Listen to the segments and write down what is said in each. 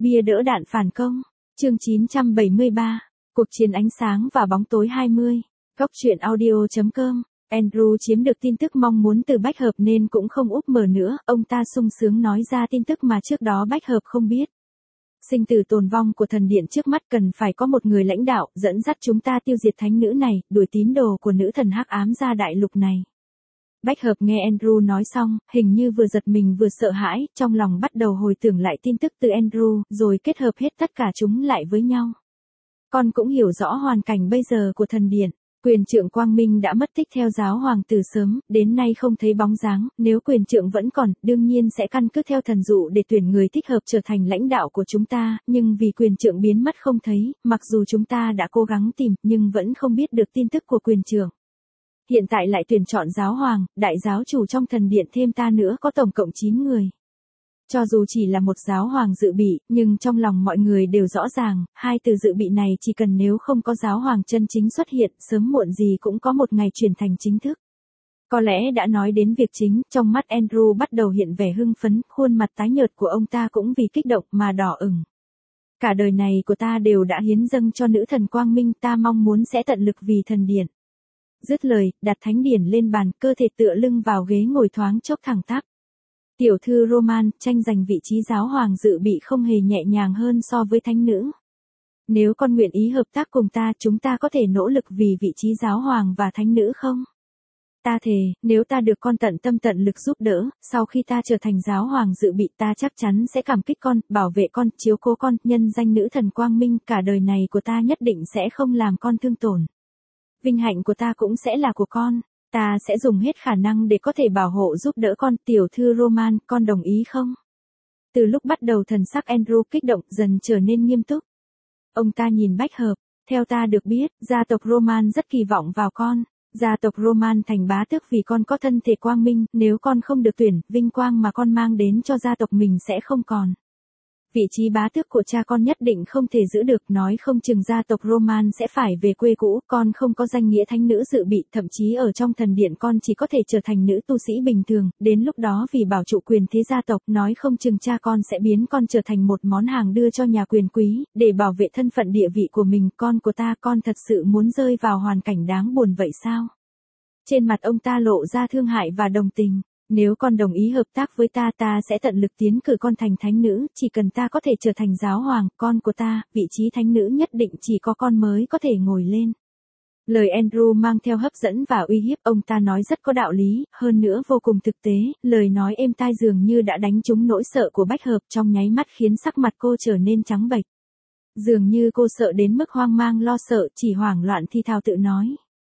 Bia đỡ đạn phản công. Chương 973. Cuộc chiến ánh sáng và bóng tối 20. Góc truyện audio.com. Andrew chiếm được tin tức mong muốn từ Bách Hợp nên cũng không úp mở nữa, ông ta sung sướng nói ra tin tức mà trước đó Bách Hợp không biết. Sinh tử tồn vong của thần điện trước mắt cần phải có một người lãnh đạo, dẫn dắt chúng ta tiêu diệt thánh nữ này, đuổi tín đồ của nữ thần hắc ám ra đại lục này. Bách Hợp nghe Andrew nói xong, hình như vừa giật mình vừa sợ hãi, trong lòng bắt đầu hồi tưởng lại tin tức từ Andrew, rồi kết hợp hết tất cả chúng lại với nhau. Con cũng hiểu rõ hoàn cảnh bây giờ của thần điện. Quyền trượng Quang Minh đã mất tích theo giáo hoàng từ sớm, đến nay không thấy bóng dáng, nếu quyền trượng vẫn còn, đương nhiên sẽ căn cứ theo thần dụ để tuyển người thích hợp trở thành lãnh đạo của chúng ta, nhưng vì quyền trượng biến mất không thấy, mặc dù chúng ta đã cố gắng tìm, nhưng vẫn không biết được tin tức của quyền trượng. Hiện tại lại tuyển chọn giáo hoàng, đại giáo chủ trong thần điện thêm ta nữa có tổng cộng 9 người. Cho dù chỉ là một giáo hoàng dự bị, nhưng trong lòng mọi người đều rõ ràng, hai từ dự bị này chỉ cần nếu không có giáo hoàng chân chính xuất hiện, sớm muộn gì cũng có một ngày chuyển thành chính thức. Có lẽ đã nói đến việc chính, trong mắt Andrew bắt đầu hiện vẻ hưng phấn, khuôn mặt tái nhợt của ông ta cũng vì kích động mà đỏ ửng. Cả đời này của ta đều đã hiến dâng cho nữ thần Quang Minh, ta mong muốn sẽ tận lực vì thần điện. Dứt lời, đặt thánh điển lên bàn, cơ thể tựa lưng vào ghế ngồi thoáng chốc thẳng tắp. Tiểu thư Roman, tranh giành vị trí giáo hoàng dự bị không hề nhẹ nhàng hơn so với thánh nữ. Nếu con nguyện ý hợp tác cùng ta, chúng ta có thể nỗ lực vì vị trí giáo hoàng và thánh nữ không? Ta thề, nếu ta được con tận tâm tận lực giúp đỡ, sau khi ta trở thành giáo hoàng dự bị ta chắc chắn sẽ cảm kích con, bảo vệ con, chiếu cố con, nhân danh nữ thần Quang Minh, cả đời này của ta nhất định sẽ không làm con thương tổn. Vinh hạnh của ta cũng sẽ là của con. Ta sẽ dùng hết khả năng để có thể bảo hộ giúp đỡ con, tiểu thư Roman, con đồng ý không? Từ lúc bắt đầu thần sắc Andrew kích động dần trở nên nghiêm túc. Ông ta nhìn Bách Hợp, theo ta được biết, gia tộc Roman rất kỳ vọng vào con. Gia tộc Roman thành bá tước vì con có thân thể quang minh, nếu con không được tuyển, vinh quang mà con mang đến cho gia tộc mình sẽ không còn. Vị trí bá tước của cha con nhất định không thể giữ được, nói không chừng gia tộc Roman sẽ phải về quê cũ, con không có danh nghĩa thánh nữ dự bị, thậm chí ở trong thần điện con chỉ có thể trở thành nữ tu sĩ bình thường, đến lúc đó vì bảo trụ quyền thế gia tộc, nói không chừng cha con sẽ biến con trở thành một món hàng đưa cho nhà quyền quý, để bảo vệ thân phận địa vị của mình, con của ta, con thật sự muốn rơi vào hoàn cảnh đáng buồn vậy sao? Trên mặt ông ta lộ ra thương hại và đồng tình. Nếu con đồng ý hợp tác với ta, ta sẽ tận lực tiến cử con thành thánh nữ, chỉ cần ta có thể trở thành giáo hoàng, con của ta, vị trí thánh nữ nhất định chỉ có con mới có thể ngồi lên. Lời Andrew mang theo hấp dẫn và uy hiếp, ông ta nói rất có đạo lý, hơn nữa vô cùng thực tế, lời nói êm tai dường như đã đánh trúng nỗi sợ của Bách Hợp, trong nháy mắt khiến sắc mặt cô trở nên trắng bệch. Dường như cô sợ đến mức hoang mang lo sợ, chỉ hoảng loạn thi thào tự nói.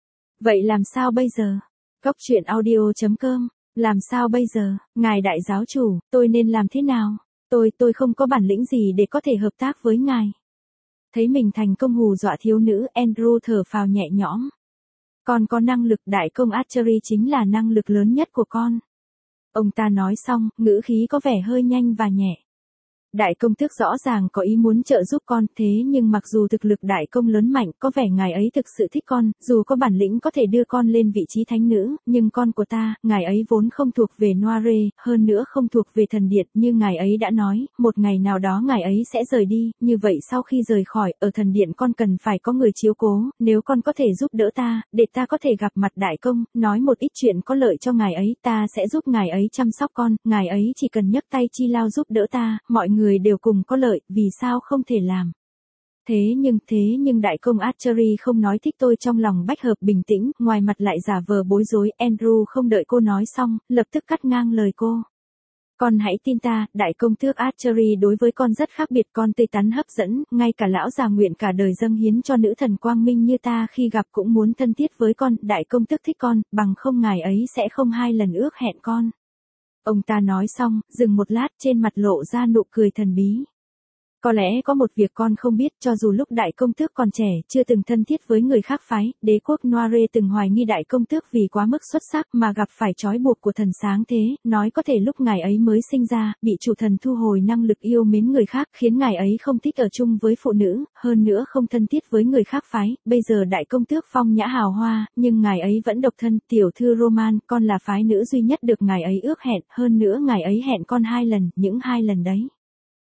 Vậy làm sao bây giờ? Góc truyện audio.com. Làm sao bây giờ, ngài đại giáo chủ, tôi nên làm thế nào? Tôi không có bản lĩnh gì để có thể hợp tác với ngài. Thấy mình thành công hù dọa thiếu nữ, Andrew thở phào nhẹ nhõm. Con có năng lực, đại công archery chính là năng lực lớn nhất của con. Ông ta nói xong, ngữ khí có vẻ hơi nhanh và nhẹ. Đại công tước rõ ràng có ý muốn trợ giúp con, thế nhưng mặc dù thực lực đại công lớn mạnh, có vẻ ngài ấy thực sự thích con, dù có bản lĩnh có thể đưa con lên vị trí thánh nữ, nhưng con của ta, ngài ấy vốn không thuộc về Noire, hơn nữa không thuộc về thần điện, như ngài ấy đã nói, một ngày nào đó ngài ấy sẽ rời đi, như vậy sau khi rời khỏi, ở thần điện con cần phải có người chiếu cố, nếu con có thể giúp đỡ ta, để ta có thể gặp mặt đại công, nói một ít chuyện có lợi cho ngài ấy, ta sẽ giúp ngài ấy chăm sóc con, ngài ấy chỉ cần nhấc tay chi lao giúp đỡ ta, mọi người đều cùng có lợi, vì sao không thể làm. Thế nhưng đại công archery không nói thích tôi, trong lòng Bách Hợp bình tĩnh, ngoài mặt lại giả vờ bối rối. Andrew không đợi cô nói xong, lập tức cắt ngang lời cô. Con hãy tin ta, đại công tước archery đối với con rất khác biệt, con tươi tắn hấp dẫn, ngay cả lão già nguyện cả đời dâng hiến cho nữ thần Quang Minh như ta khi gặp cũng muốn thân thiết với con, đại công tước thích con, bằng không ngài ấy sẽ không hai lần ước hẹn con. Ông ta nói xong, dừng một lát, trên mặt lộ ra nụ cười thần bí. Có lẽ có một việc con không biết, cho dù lúc đại công tước còn trẻ, chưa từng thân thiết với người khác phái, đế quốc Noire từng hoài nghi đại công tước vì quá mức xuất sắc mà gặp phải trói buộc của thần sáng thế, nói có thể lúc ngài ấy mới sinh ra, bị chủ thần thu hồi năng lực yêu mến người khác, khiến ngài ấy không thích ở chung với phụ nữ, hơn nữa không thân thiết với người khác phái, bây giờ đại công tước phong nhã hào hoa, nhưng ngài ấy vẫn độc thân, tiểu thư Roman, con là phái nữ duy nhất được ngài ấy ước hẹn, hơn nữa ngài ấy hẹn con 2 lần, những 2 lần đấy.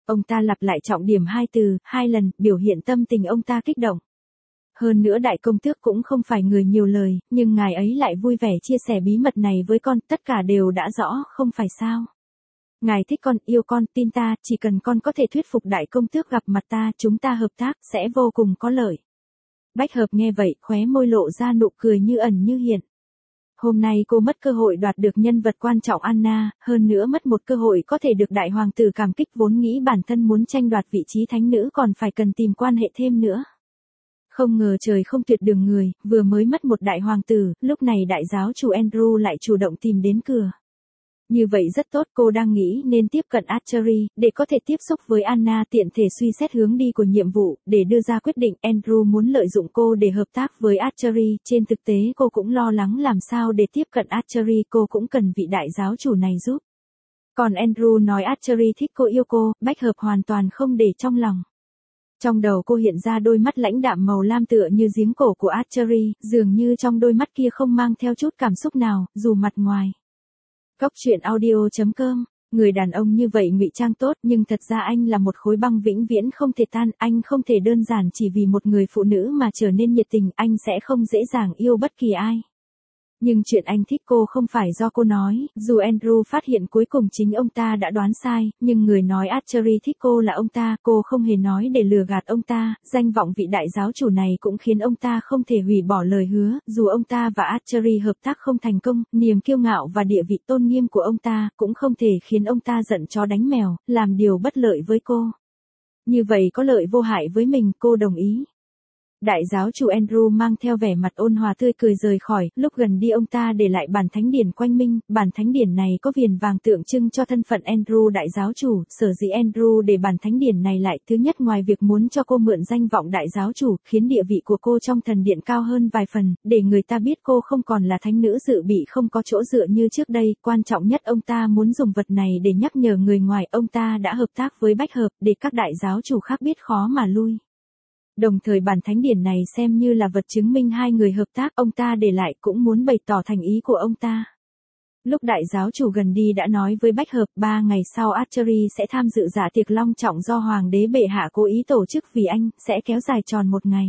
Ông ta lặp lại trọng điểm 2 từ, 2 lần, biểu hiện tâm tình ông ta kích động. Hơn nữa đại công tước cũng không phải người nhiều lời, nhưng ngài ấy lại vui vẻ chia sẻ bí mật này với con, tất cả đều đã rõ, không phải sao. Ngài thích con, yêu con, tin ta, chỉ cần con có thể thuyết phục đại công tước gặp mặt ta, chúng ta hợp tác, sẽ vô cùng có lợi. Bách hợp nghe vậy, khóe môi lộ ra nụ cười như ẩn như hiện. Hôm nay cô mất cơ hội đoạt được nhân vật quan trọng Anna, hơn nữa mất một cơ hội có thể được đại hoàng tử cảm kích vốn nghĩ bản thân muốn tranh đoạt vị trí thánh nữ còn phải cần tìm quan hệ thêm nữa. Không ngờ trời không tuyệt đường người, vừa mới mất một đại hoàng tử, lúc này đại giáo chủ Andrew lại chủ động tìm đến cửa. Như vậy rất tốt, cô đang nghĩ nên tiếp cận Archery, để có thể tiếp xúc với Anna tiện thể suy xét hướng đi của nhiệm vụ, để đưa ra quyết định. Andrew muốn lợi dụng cô để hợp tác với Archery, trên thực tế cô cũng lo lắng làm sao để tiếp cận Archery, cô cũng cần vị đại giáo chủ này giúp. Còn Andrew nói Archery thích cô yêu cô, Bách hợp hoàn toàn không để trong lòng. Trong đầu cô hiện ra đôi mắt lãnh đạm màu lam tựa như giếng cổ của Archery, dường như trong đôi mắt kia không mang theo chút cảm xúc nào, dù mặt ngoài. Góc truyện audio.com, người đàn ông như vậy ngụy trang tốt nhưng thật ra anh là một khối băng vĩnh viễn không thể tan, anh không thể đơn giản chỉ vì một người phụ nữ mà trở nên nhiệt tình, anh sẽ không dễ dàng yêu bất kỳ ai. Nhưng chuyện anh thích cô không phải do cô nói, dù Andrew phát hiện cuối cùng chính ông ta đã đoán sai, nhưng người nói Archery thích cô là ông ta, cô không hề nói để lừa gạt ông ta, danh vọng vị đại giáo chủ này cũng khiến ông ta không thể hủy bỏ lời hứa, dù ông ta và Archery hợp tác không thành công, niềm kiêu ngạo và địa vị tôn nghiêm của ông ta cũng không thể khiến ông ta giận chó đánh mèo, làm điều bất lợi với cô. Như vậy có lợi vô hại với mình, cô đồng ý. Đại giáo chủ Andrew mang theo vẻ mặt ôn hòa tươi cười rời khỏi, lúc gần đi ông ta để lại bản thánh điển quanh minh, bản thánh điển này có viền vàng tượng trưng cho thân phận Andrew đại giáo chủ, sở dĩ Andrew để bản thánh điển này lại, thứ nhất ngoài việc muốn cho cô mượn danh vọng đại giáo chủ, khiến địa vị của cô trong thần điện cao hơn vài phần, để người ta biết cô không còn là thánh nữ dự bị không có chỗ dựa như trước đây, quan trọng nhất ông ta muốn dùng vật này để nhắc nhở người ngoài, ông ta đã hợp tác với Bách hợp, để các đại giáo chủ khác biết khó mà lui. Đồng thời bản thánh điển này xem như là vật chứng minh hai người hợp tác, ông ta để lại cũng muốn bày tỏ thành ý của ông ta. Lúc đại giáo chủ gần đi đã nói với Bách hợp 3 ngày sau Archery sẽ tham dự dạ tiệc long trọng do hoàng đế bệ hạ cố ý tổ chức vì anh, sẽ kéo dài tròn 1 ngày.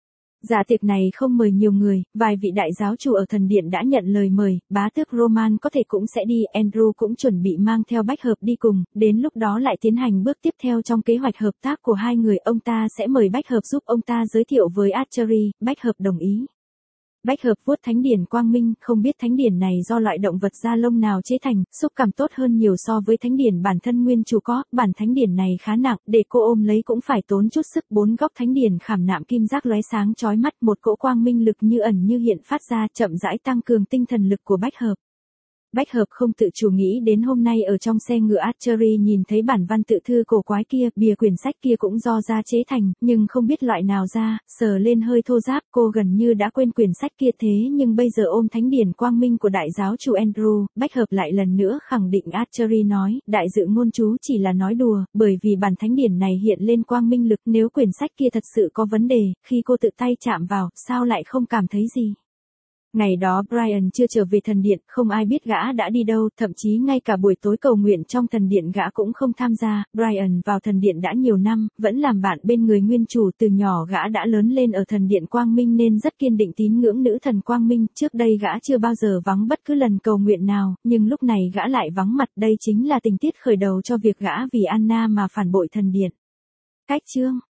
Dạ tiệc này không mời nhiều người, vài vị đại giáo chủ ở thần điện đã nhận lời mời, bá tước Roman có thể cũng sẽ đi, Andrew cũng chuẩn bị mang theo Bách hợp đi cùng, đến lúc đó lại tiến hành bước tiếp theo trong kế hoạch hợp tác của hai người, ông ta sẽ mời Bách hợp giúp ông ta giới thiệu với Archery, Bách hợp đồng ý. Bách hợp vuốt thánh điển quang minh, không biết thánh điển này do loại động vật da lông nào chế thành, xúc cảm tốt hơn nhiều so với thánh điển bản thân nguyên chủ có, bản thánh điển này khá nặng, để cô ôm lấy cũng phải tốn chút sức, 4 góc thánh điển khảm nạm kim giác lóe sáng chói mắt, một cỗ quang minh lực như ẩn như hiện phát ra, chậm rãi tăng cường tinh thần lực của Bách hợp. Bách hợp không tự chủ nghĩ đến hôm nay ở trong xe ngựa Archery nhìn thấy bản văn tự thư cổ quái kia, bìa quyển sách kia cũng do da chế thành, nhưng không biết loại nào da, sờ lên hơi thô ráp, cô gần như đã quên quyển sách kia thế nhưng bây giờ ôm thánh điển quang minh của đại giáo chủ Andrew, Bách hợp lại lần nữa khẳng định Archery nói, đại dự ngôn chú chỉ là nói đùa, bởi vì bản thánh điển này hiện lên quang minh lực, nếu quyển sách kia thật sự có vấn đề, khi cô tự tay chạm vào, sao lại không cảm thấy gì. Ngày đó Brian chưa trở về thần điện, không ai biết gã đã đi đâu, thậm chí ngay cả buổi tối cầu nguyện trong thần điện gã cũng không tham gia. Brian vào thần điện đã nhiều năm, vẫn làm bạn bên người nguyên chủ, từ nhỏ gã đã lớn lên ở thần điện Quang Minh nên rất kiên định tín ngưỡng nữ thần Quang Minh, trước đây gã chưa bao giờ vắng bất cứ lần cầu nguyện nào, nhưng lúc này gã lại vắng mặt, đây chính là tình tiết khởi đầu cho việc gã vì Anna mà phản bội thần điện. Cách chương